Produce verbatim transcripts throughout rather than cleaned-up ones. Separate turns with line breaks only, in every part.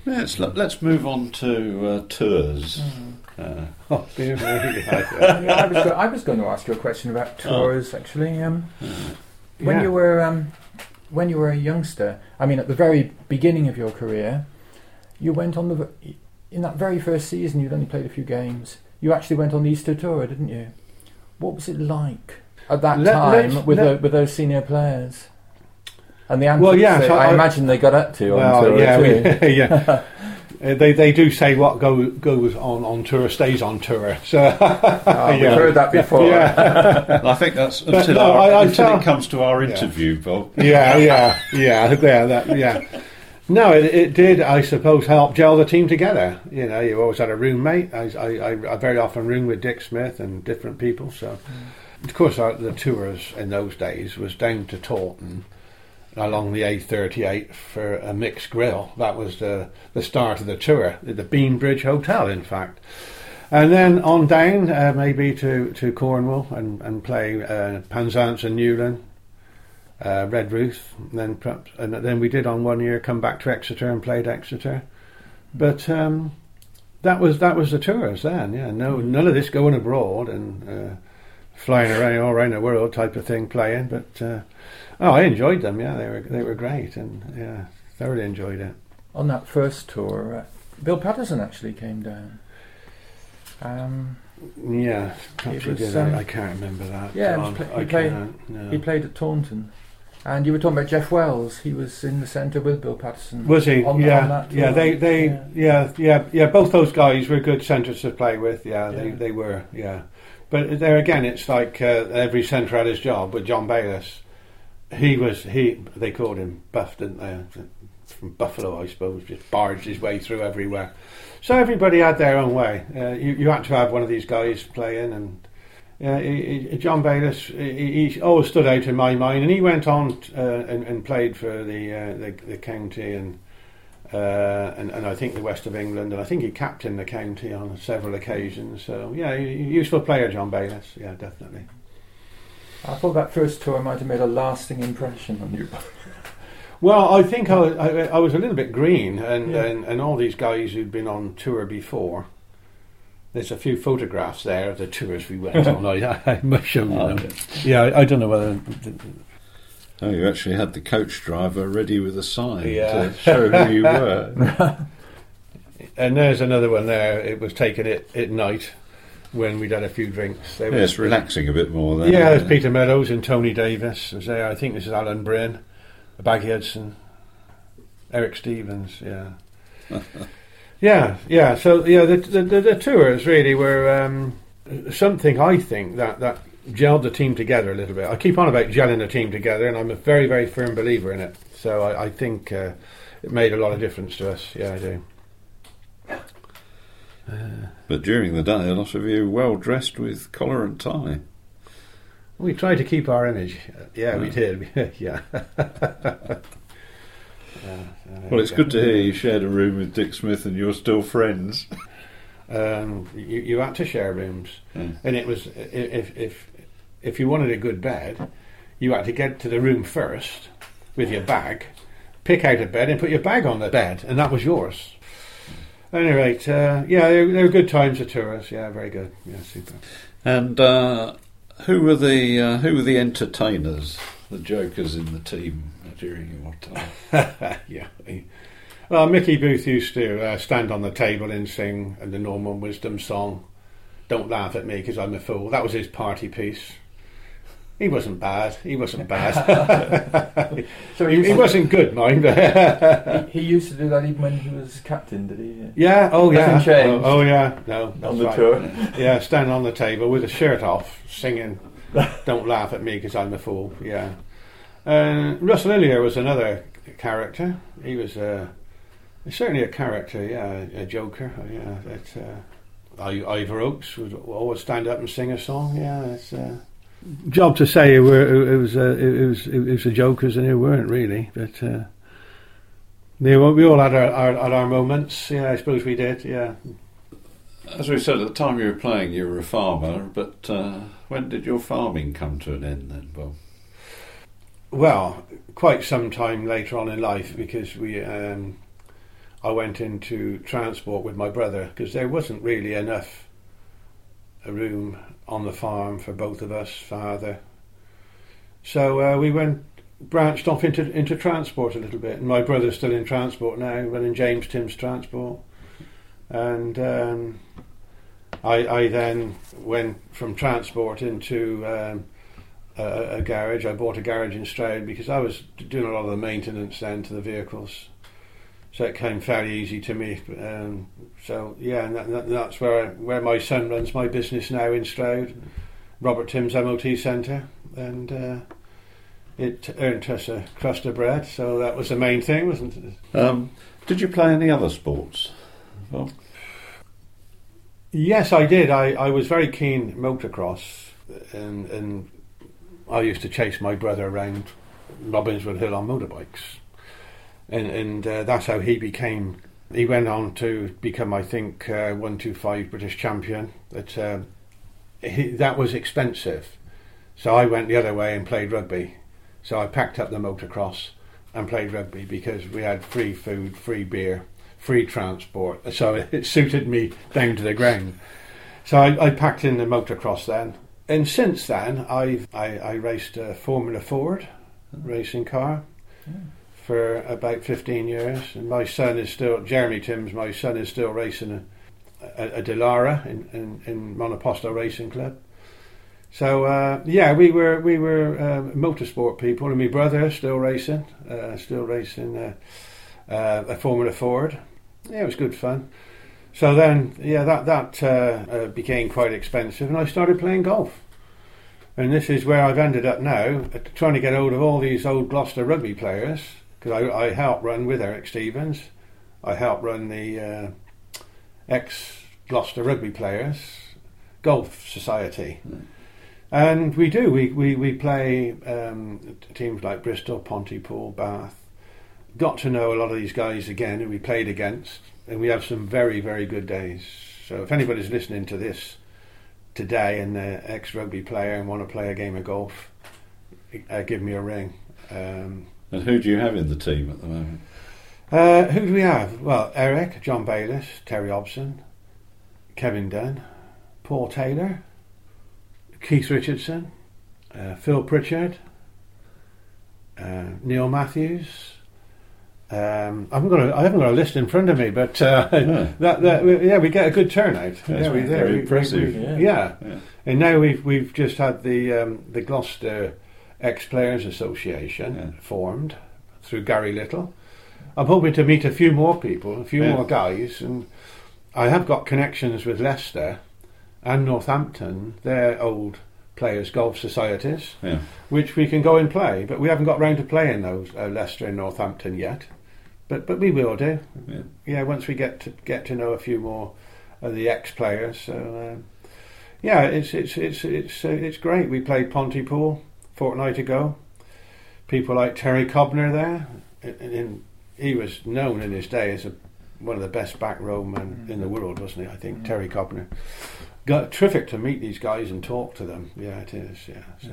Let's let's move on to uh, tours.
Mm.
Uh,
Oh, dear me.
yeah, I, was go- I was going to ask you a question about tours, oh. actually. Um, when
Yeah.
you were um, when you were a youngster, I mean, at the very beginning of your career, you went on the in that very first season. You'd only played a few games. You actually went on the Easter tour, didn't you? What was it like at that
Let,
time with
let,
the, with those senior players? And the antics,
well, yeah,
they,
so
I,
I
imagine they got up to
well,
on tour
yeah,
too.
We, yeah. Uh, they they do say what go, goes on on tour stays on tour. So
oh, we've
yeah.
heard that before.
Yeah.
I think that's
But
until,
no,
our,
I- I
until
tell-
it comes to our
Yeah.
interview, Bob.
yeah, yeah, yeah, yeah, that, yeah. No, it, it did, I suppose, help gel the team together. You know, you always had a roommate. I, I, I, I very often roomed with Dick Smith and different people. So, mm. of course, our, the tours in those days was down to Taunton along the A thirty-eight for a mixed grill. That was the the start of the tour, the Beanbridge Hotel, in fact. And then on down, uh, maybe to, to Cornwall and, and play uh, Penzance and Newland. Uh, Redruth, and then perhaps, and then we did on one year come back to Exeter and played Exeter, but um, that was that was the tours then. Yeah, no, none of this going abroad and uh, flying around all around the world type of thing playing. But uh, oh, I enjoyed them. Yeah, they were they were great, and yeah, thoroughly enjoyed it.
On that first tour, uh, Bill Patterson actually came down. Um,
Yeah, perhaps he
was,
did.
um,
I, I can't remember that.
yeah,
John.
he pla-
I
he played-
can't, no.
He played at Taunton. And you were talking about Jeff Wells. He was in the centre with Bill Patterson.
Was he?
On,
yeah,
on that tour.
yeah. They, they,
Yeah.
yeah. yeah, yeah, Both those guys were good centres to play with. Yeah, they,
Yeah.
they were. Yeah, but there again, it's like uh, every centre had his job. With John Bayliss, he was he. They called him Buff, didn't they? From Buffalo, I suppose, just barged his way through everywhere. So everybody had their own way. Uh, you, you had to have one of these guys playing, and. Yeah, he, he, John Bayliss, he, he always stood out in my mind, and he went on uh, and, and played for the, uh, the the county and, uh, and and I think the west of England, and I think he captained the county on several occasions. So yeah, he, he useful player, John Bayliss. Yeah, definitely.
I thought that first tour might have made a lasting impression on you.
Well, I think I, I, I was a little bit green, and,
Yeah.
and and all these guys who'd been on tour before. There's a few photographs there of the tours we went on. I, I must show you
Oh,
them. Yeah, I, I don't know whether.
Oh, you actually had the coach driver ready with a sign
Yeah.
to show who you were.
And there's another one there. It was taken at, at night when we'd had a few drinks. There
Yes,
was,
relaxing a bit more there.
Yeah, there's Peter Meadows and Tony Davis was there. I think this is Alan Bryn, Baggy Hudson, Eric Stevens. Yeah. Yeah, yeah. So yeah, the the, the, the tours really were um, something I think that that gelled the team together a little bit. I keep on about gelling the team together, and I'm a very very firm believer in it. So I, I think uh, it made a lot of difference to us. Yeah, I do. Uh,
But during the day, a lot of you well dressed with collar and tie.
we tried to keep our image. Yeah, we
Yeah.
did. Yeah. Uh,
Well, it's good to hear you shared a room with Dick Smith and you're still friends.
Um, you, you had to share rooms,
Yeah.
and it was if if if you wanted a good bed, you had to get to the room first with your bag, pick out a bed, and put your bag on the bed, and that was yours. At any rate, uh, yeah, they, they were good times at tours. Yeah, very good. Yeah, super.
And uh, who were the uh, who were the entertainers, the jokers in the team during your time?
Yeah. Well, Mickey Booth used to uh, stand on the table and sing the Norman Wisdom song, "Don't Laugh at Me because I'm a Fool." That was his party piece. He wasn't bad. He wasn't bad.
So
he, he wasn't good, mind.
he, he used to do that even when he was captain, did he?
Yeah. Oh, yeah.
Nothing changed.
Oh, oh, yeah. No. that's
On the
right.
tour.
Yeah, stand on the table with a shirt off, singing "Don't Laugh at Me because I'm a Fool." Yeah. Uh, Russell Illier was another character. He was uh, certainly a character. Yeah, a joker. Yeah. That uh, I- Ivor Oakes would always stand up and sing a song. Yeah. It's. Uh, Job to say it, were, it was uh, it was it was the jokers, and it weren't really, but uh, they were, we all had our, our had our moments. Yeah, I suppose we did. Yeah.
As we said, at the time you were playing, you were a farmer, but uh, when did your farming come to an end then, Bob?
Well, quite some time later on in life, because we um, I went into transport with my brother because there wasn't really enough a room on the farm for both of us, father. So uh, we went branched off into into transport a little bit, and my brother's still in transport now, running James Timms Transport, and um, I, I then went from transport into um, a, a garage. I bought a garage in Stroud because I was doing a lot of the maintenance then to the vehicles, so it came fairly easy to me. Um, so yeah, and that, that's where where my son runs my business now in Stroud, Robert Timms M O T Centre, and uh, it earned us a crust of bread. So that was the main thing, wasn't it?
Um, did you play any other sports? Well,
yes, I did. I, I was very keen motocross, and and I used to chase my brother around Robbinswood Hill on motorbikes. And and uh, that's how he became. He went on to become, I think, uh, one two five British champion. But uh, he, that was expensive, so I went the other way and played rugby. So I packed up the motocross and played rugby because we had free food, free beer, free transport. So it, it suited me down to the ground. So I, I packed in the motocross then, and since then I've I, I raced a Formula Ford racing car. Yeah. For about fifteen years, and my son is still, Jeremy Timms, my son is still racing a, a, a Delara in, in, in Monoposto Racing Club. So uh, yeah, we were we were uh, motorsport people, and my brother still racing, uh, still racing uh, uh, a Formula Ford. Yeah, it was good fun. So then, yeah, that that uh, uh, became quite expensive, and I started playing golf. And this is where I've ended up now, trying to get hold of all these old Gloucester rugby players. Because I, I helped run with Eric Stevens, I helped run the uh, ex-Gloucester rugby players golf society, mm. and we do we we we play um, teams like Bristol, Pontypool, Bath. Got to know a lot of these guys again, who we played against, and we have some very very good days. So if anybody's listening to this today and they're ex-rugby player and want to play a game of golf, uh, give me a ring. Um,
And who do you have in the team at the moment?
Uh, who do we have? Well, Eric, John Bayliss, Terry Hobson, Kevin Dunn, Paul Taylor, Keith Richardson, uh, Phil Pritchard, uh, Neil Matthews. Um, I haven't got a, I haven't got a list in front of me, but uh, yeah. that, that yeah, we get a good turnout.
That's
yeah, we,
very
we,
impressive.
We, we,
yeah.
Yeah.
yeah,
and now we've we've just had the um, the Gloucester Ex-Players Association yeah. formed through Gary Little. I'm hoping to meet a few more people, a few yeah. more guys, and I have got connections with Leicester and Northampton, their old players' golf societies,
yeah.
which we can go and play, but we haven't got round to playing those uh, Leicester and Northampton yet. But but we will do.
Yeah,
yeah once we get to get to know a few more of the ex-players. So um, yeah, it's it's it's it's uh, it's great. We played Pontypool fortnight ago. People like Terry Cobner there, and, and he was known in his day as a, one of the best back row men mm. in the world, wasn't he? I think mm. Terry Cobner. Got terrific to meet these guys and talk to them. Yeah, it is. Yeah, so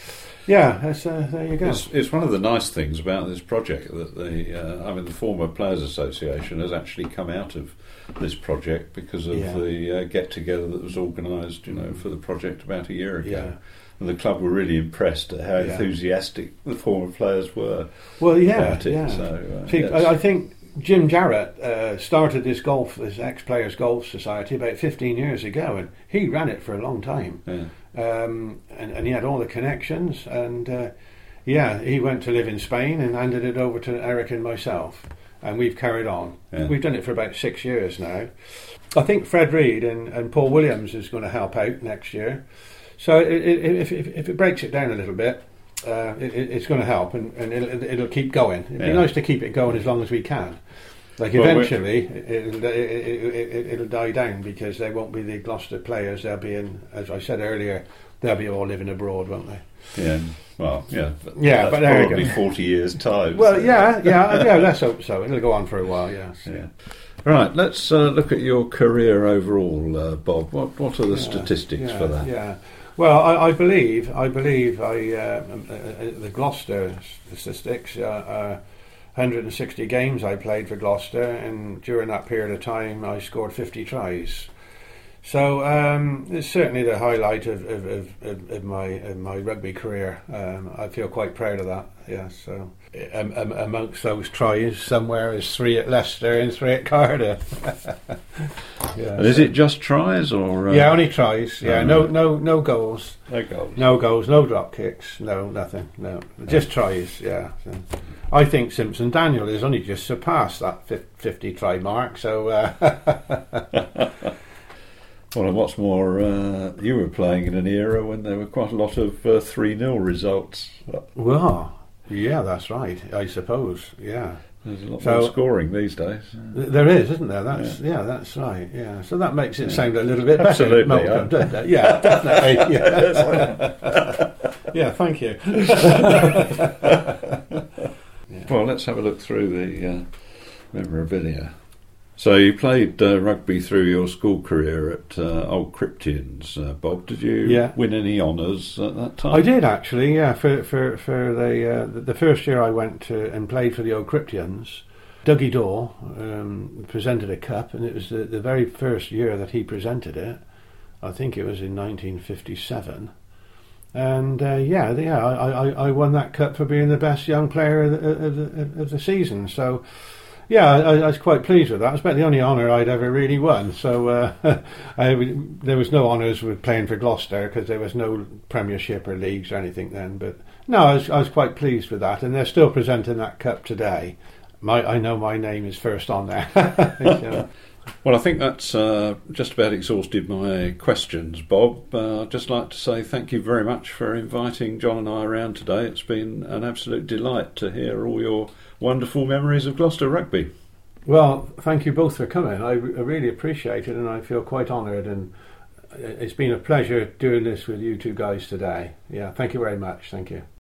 yeah, that's, uh, there you go.
It's, it's one of the nice things about this project that the uh, I mean the former Players Association has actually come out of this project because of yeah. the uh, get together that was organised, you know, for the project about a year ago.
Yeah.
And the club were really impressed at how
yeah.
enthusiastic the former players were.
Well, yeah,
about it.
yeah.
So, uh,
See,
yes.
I, I think Jim Jarrett uh, started this golf, this ex-players golf society about fifteen years ago, and he ran it for a long time.
Yeah.
Um, and, and he had all the connections, and uh, yeah, he went to live in Spain and handed it over to Eric and myself, and we've carried on.
Yeah.
We've done it for about six years now. I think Fred Reed and, and Paul Williams is going to help out next year. So it, it, if, if, if it breaks it down a little bit, uh, it, it's going to help, and, and it'll, it'll keep going. It'd
yeah.
be nice to keep it going as long as we can. Like
well,
eventually, it'll, it, it, it, it'll die down because they won't be the Gloucester players. They'll be in, as I said earlier, they'll be all living abroad, won't they?
Yeah. Well, yeah. But
yeah,
that's
but there
probably
you go.
forty years time.
Well,
so.
yeah, yeah, yeah. Let's hope so. It'll go on for a while. Yes.
Yeah. Right. Let's uh, look at your career overall, uh, Bob. What What are the
yeah,
statistics
yeah,
for that?
Yeah. Well, I, I believe I believe I uh, uh, the Gloucester statistics uh, uh, one hundred sixty games I played for Gloucester, and during that period of time I scored fifty tries. So um, it's certainly the highlight of, of, of, of my of my rugby career. Um, I feel quite proud of that. Yeah. So um, um, amongst those tries, somewhere is three at Leicester and three at Cardiff.
yeah, and is so. It just tries or? Uh,
yeah, only tries. Yeah,
um,
no no no goals.
No goals.
No goals. No drop kicks. No nothing. No, just tries. Yeah. So I think Simpson Daniel has only just surpassed that fifty try mark. So. Uh,
Well, and what's more, uh, you were playing in an era when there were quite a lot of uh, three nil results.
Well, yeah, that's right, I suppose, yeah.
There's a lot so, more scoring these days.
Th- there is, isn't there? That's yeah. yeah, that's right, yeah. So that makes it yeah. sound a little bit
Absolutely,
better. Absolutely, yeah. yeah, definitely. Yeah, yeah thank you.
yeah. Well, let's have a look through the uh, memorabilia. So you played uh, rugby through your school career at uh, Old Cryptians, uh, Bob. Did you
yeah.
win any honours at that time?
I did actually. Yeah, for for for the uh, the first year I went to and played for the Old Cryptians, Dougie Daw um, presented a cup, and it was the, the very first year that he presented it. I think it was in nineteen fifty-seven, and uh, yeah, yeah, I, I, I won that cup for being the best young player of the, of the, of the season. So. Yeah, I, I was quite pleased with that. It was about the only honour I'd ever really won. So uh, I, there was no honours with playing for Gloucester because there was no Premiership or leagues or anything then. But no, I was, I was quite pleased with that, and they're still presenting that cup today. My, I know my name is first on there. So.
Well, I think that's uh, just about exhausted my questions, Bob. Uh, I'd just like to say thank you very much for inviting John and I around today. It's been an absolute delight to hear all your wonderful memories of Gloucester rugby.
Well, thank you both for coming. I, I really appreciate it, and I feel quite honoured, and it's been a pleasure doing this with you two guys today. Yeah, thank you very much. Thank you.